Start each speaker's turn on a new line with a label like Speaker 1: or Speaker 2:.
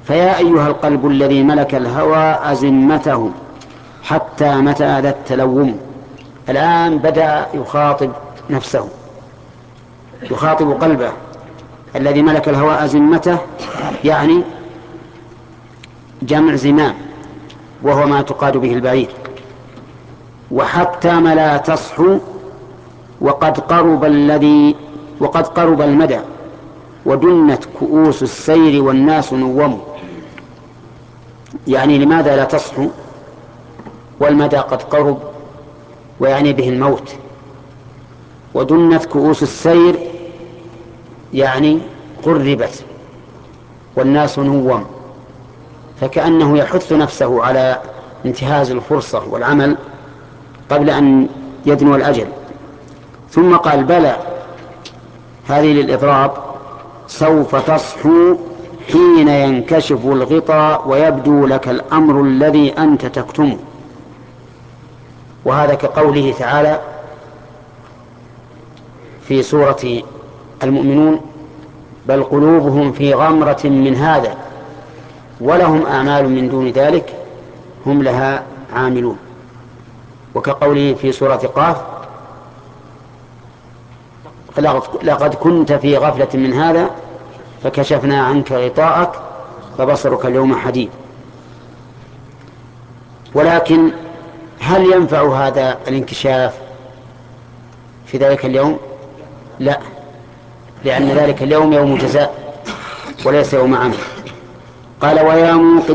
Speaker 1: فيا أيها القلب الذي ملك الهوى أزمته حتى متى ذا التلوم. الآن بدأ يخاطب نفسه، يخاطب قلبه الذي ملك الهوى أزمته، يعني جمع زمام، وهو ما تقاد به البعير. وحتى ما لا تصحو وقد قرب المدى ودنت كؤوس السير والناس نوم. يعني لماذا لا تصحو والمدى قد قرب، ويعني به الموت. ودنت كؤوس السير يعني قربت، والناس نوم، فكأنه يحث نفسه على انتهاز الفرصة والعمل قبل أن يدنو الأجل. ثم قال بلى، هذه للإضراب، سوف تصحو حين ينكشف الغطاء ويبدو لك الأمر الذي أنت تكتمه. وهذا كقوله تعالى في سورة المؤمنون بل قلوبهم في غمرة من هذا ولهم أعمال من دون ذلك هم لها عاملون. وكقوله في سورة قاف لقد كنت في غفلة من هذا فكشفنا عنك غطاءك فبصرك اليوم حديد. ولكن هل ينفع هذا الانكشاف في ذلك اليوم؟ لا، لأن ذلك اليوم يوم جزاء وليس يوم عمل. قال ويا موقد